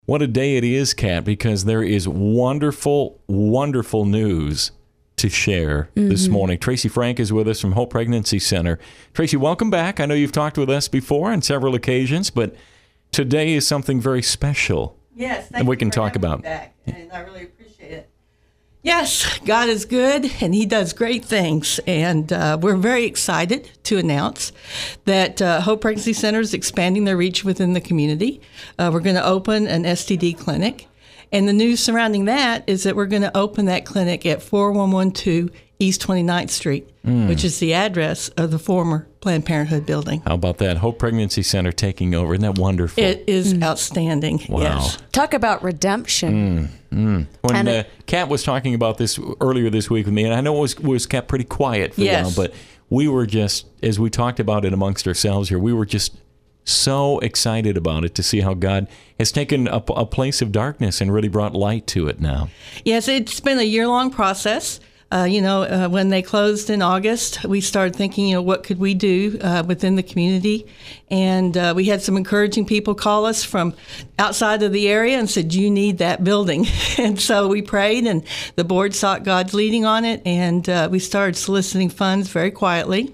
What a day it is, Kat, because there is wonderful, wonderful news to share this morning. Tracy Frank is with us from Hope Pregnancy Center. Tracy, welcome back. I know you've talked with us before on several occasions, but today is something very special. Yes, and we can talk about. Back, and I really appreciate it. Yes, God is good, and He does great things. And we're very excited to announce that Hope Pregnancy Center is expanding their reach within the community. We're going to open an STD clinic. And the news surrounding that is that we're going to open that clinic at 4112 East 29th Street, which is the address of the former Planned Parenthood building. How about that? Hope Pregnancy Center taking over. Isn't that wonderful? It is outstanding. Wow. Yes. Talk about redemption. When Kat was talking about this earlier this week with me, and I know it was kept pretty quiet for a while, but we were just, as we talked about it amongst ourselves here, we were just so excited about it to see how God has taken a place of darkness and really brought light to it now. Yes, it's been a year-long process. When they closed in August, we started thinking, what could we do within the community? And we had some encouraging people call us from outside of the area and said, you need that building. And so we prayed, and the board sought God's leading on it, and we started soliciting funds very quietly.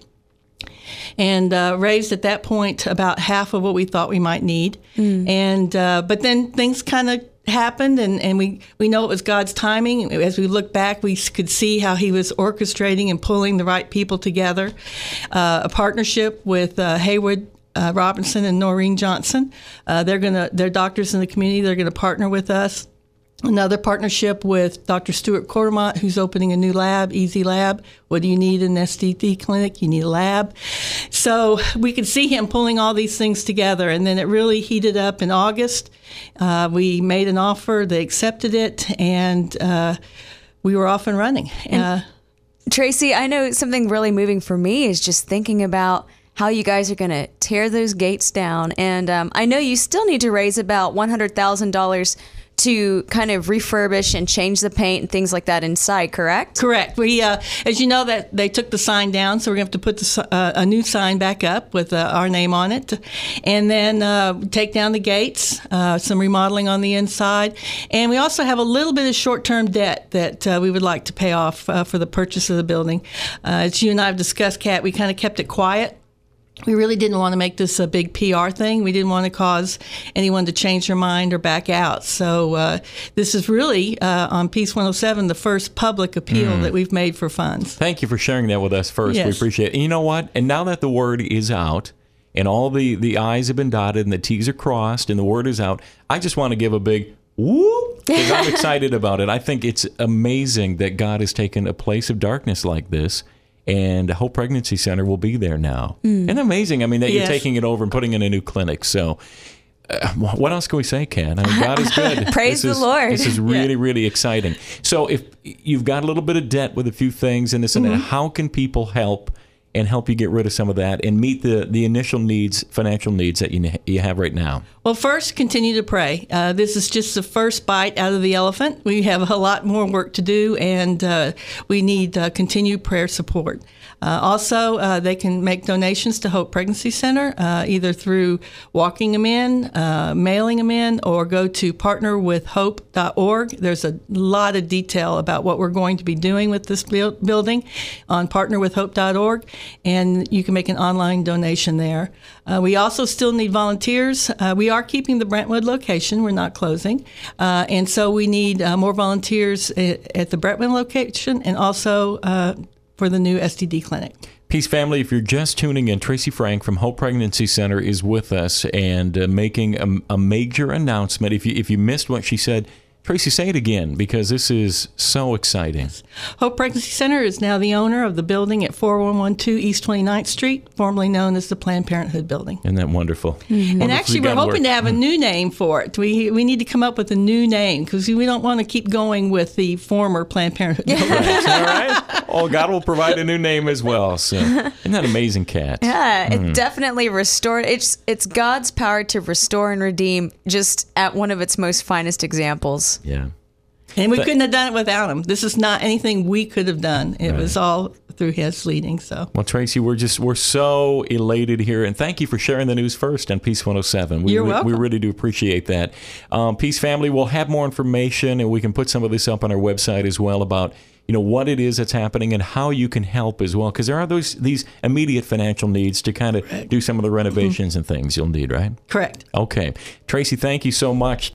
And raised at that point about half of what we thought we might need. And but then things kind of happened, and we know it was God's timing. As we look back, we could see how He was orchestrating and pulling the right people together. A partnership with Haywood Robinson and Noreen Johnson. They're doctors in the community. They're going to partner with us. Another partnership with Dr. Stuart Quartermont, who's opening a new lab, Easy Lab. What do you need in an STD clinic? You need a lab. So we could see him pulling all these things together, and then it really heated up in August. We made an offer, they accepted it, and we were off and running. Tracy, I know something really moving for me is just thinking about how you guys are going to tear those gates down. And I know you still need to raise about $100,000 to kind of refurbish and change the paint and things like that inside, correct? Correct. We, as you know, that they took the sign down, so we're going to have to put a new sign back up with our name on it, and then take down the gates, some remodeling on the inside, and we also have a little bit of short-term debt that we would like to pay off for the purchase of the building. As you and I have discussed, Kat, we kind of kept it quiet. We really didn't want to make this a big PR thing. We didn't want to cause anyone to change their mind or back out. So this is really, on Peace 107, the first public appeal that we've made for funds. Thank you for sharing that with us first. Yes. We appreciate it. And you know what? And now that the word is out, and all the I's have been dotted and the T's are crossed and the word is out, I just want to give a big whoop, because I'm excited about it. I think it's amazing that God has taken a place of darkness like this, and Hope Pregnancy Center will be there now. And amazing, I mean, that you're taking it over and putting in a new clinic. So what else can we say, Kat? I mean, God is good. Praise the Lord. This is really, really exciting. So if you've got a little bit of debt with a few things and this and that, how can people help and help you get rid of some of that and meet the initial needs, financial needs that you have right now? Well, first, continue to pray. This is just the first bite out of the elephant. We have a lot more work to do, and we need continued prayer support. Also, they can make donations to Hope Pregnancy Center, either through walking them in, mailing them in, or go to partnerwithhope.org. There's a lot of detail about what we're going to be doing with this building on partnerwithhope.org, and you can make an online donation there. We also still need volunteers. We are keeping the Brentwood location. We're not closing. And so we need more volunteers at the Brentwood location and also for the new STD clinic. Peace family, if you're just tuning in, Tracy Frank from Hope Pregnancy Center is with us and making a major announcement. If you missed what she said, Tracy, say it again, because this is so exciting. Hope Pregnancy Center is now the owner of the building at 4112 East 29th Street, formerly known as the Planned Parenthood building. Isn't that wonderful? And actually, we're hoping to have a new name for it. We need to come up with a new name, because we don't want to keep going with the former Planned Parenthood building. Right. All right. Oh, God will provide a new name as well. So, isn't that amazing, Kat? Yeah, it definitely restored. It's God's power to restore and redeem, just at one of its most finest examples. Yeah. And we couldn't have done it without him. This is not anything we could have done. It was all through his leading. So, well, Tracy, we're so elated here, and thank you for sharing the news first on Peace 107. You're welcome. We really do appreciate that. Peace family, we'll have more information, and we can put some of this up on our website as well about what it is that's happening and how you can help as well, because there are these immediate financial needs to kind of do some of the renovations and things you'll need, right? Correct. Okay. Tracy, thank you so much.